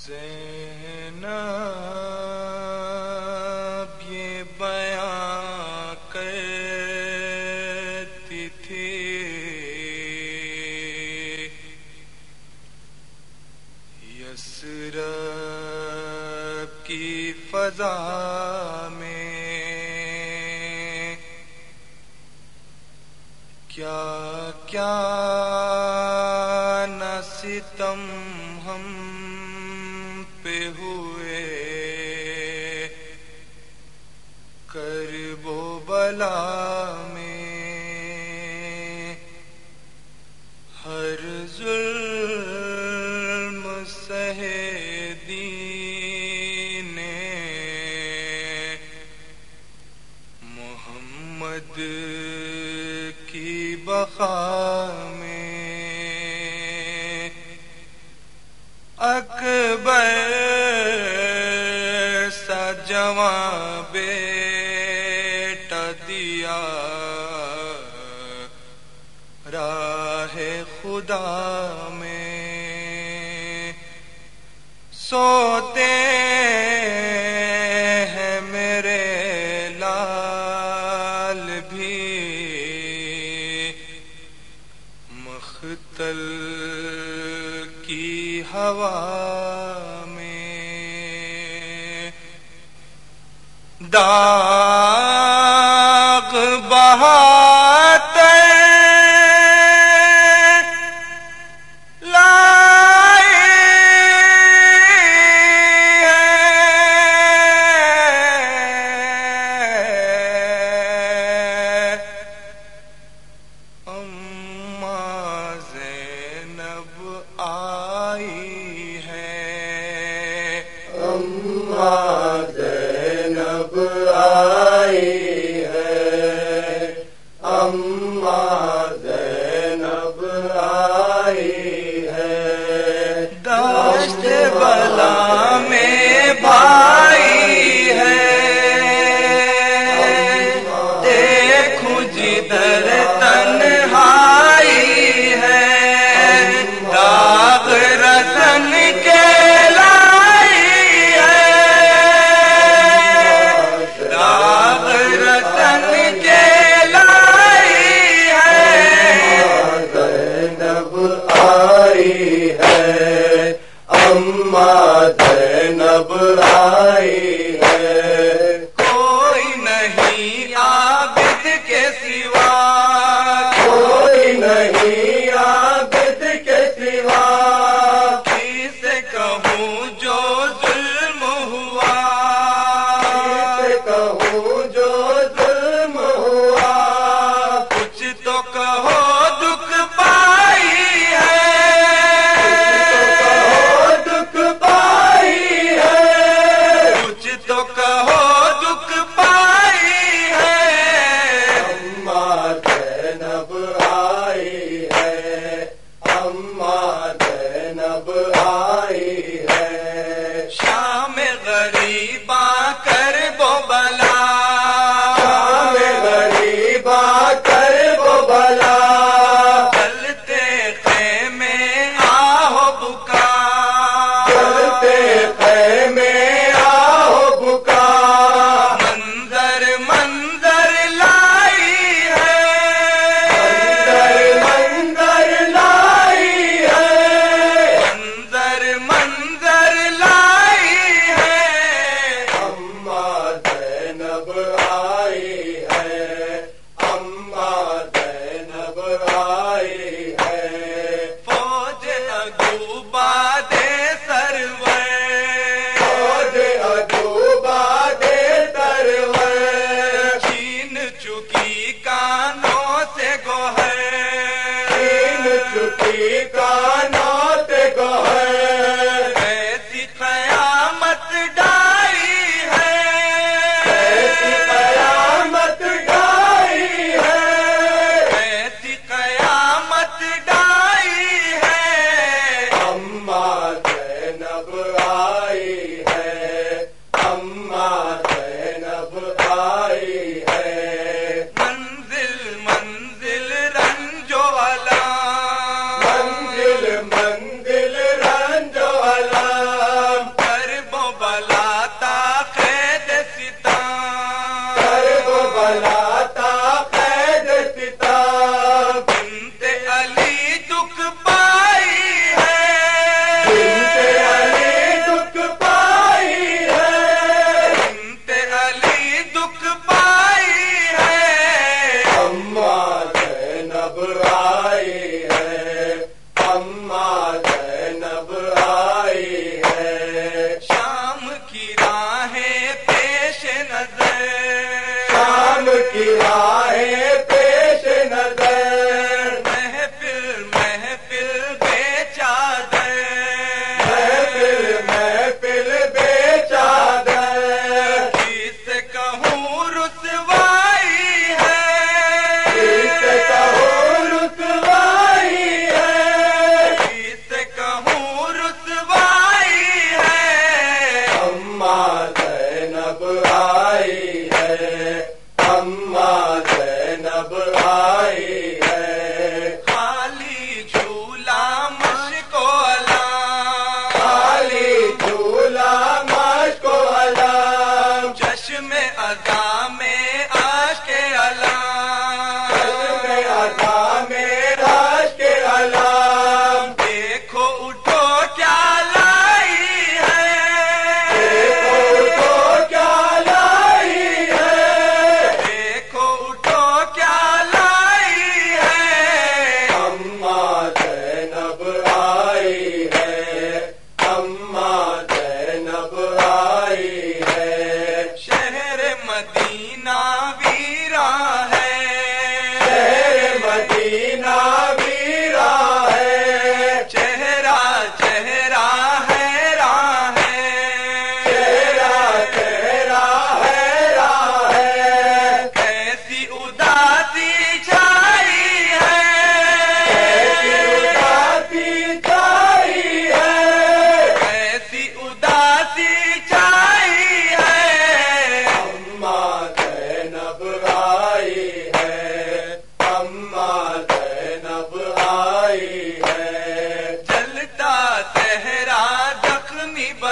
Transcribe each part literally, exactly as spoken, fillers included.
زینب یہ بیان کرتی تھی یثرب کی فضا میں کیا کیا نہ ستم ہم پہ ہوئے، کرب و بلا میں ہر ظلم سہے دین محمد کی بقا میں اکبر سا جواں بیٹا دیا راہ خدا میں، سوتے ہیں میرے لال بھی مختل کی ہوا میں، داغ بہاتے لائے اماں زینب آئی ہے، اماں زینب آئی ہے، اماں زینب آئی ہے، دشت بلا میں بھائی ہے، دیکھو جدھر تنہائی ہے، داغ رسن کے لائی ہے، داغ رسن کے لائی ہے، زینب آئی ہے، اماں زینب آئی ہے، کوئی نہیں عابد کے سوا، کوئی نہیں عابد کے سوا، کسے کہوں جو ظلم ہوا، کسے کہوں جو ظلم ہوا، کچھ تو کہو دکھ پائی ہے، کچھ تو کہو دکھ پائی ہے، کچھ تو کہو دکھ پائی ہے، اماں زینب آئی ہے، اماں زینب آئی ہے، شام غریبا کرب و بلا، شام غریبا کرب و بلا، چلتے خیمے آہو بکا، چلتے خیمے آہو بکا، منظر منظر لائی ہے، منظر منظر لائی ہے، منظر منظر لائی ہے، اماں زینب آئی ہے، اماں زینب آئی ہے، فوج عجوبہ دے سرور، فوج عجوبہ دے سرور، چھین چکی کانوں سے گوہر، چھین چکی کانوں سے گوہر، ایسی قیامت ڈائی ہے، ایسی قیامت ڈائی ہے، ایسی قیامت ڈائی ہے، اماں زینب آئی ہے، اماں زینب آئی ہے، منزل منزل رنجو علام، منزل منزل رنجو علام،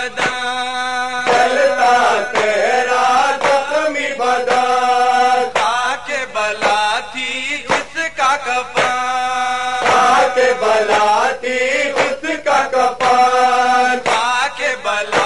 بدن چلتا تیرا زخمی بدن خاک بلا تھی اس کا کفن خاک بلا تھی اس کا کفن خاک بلا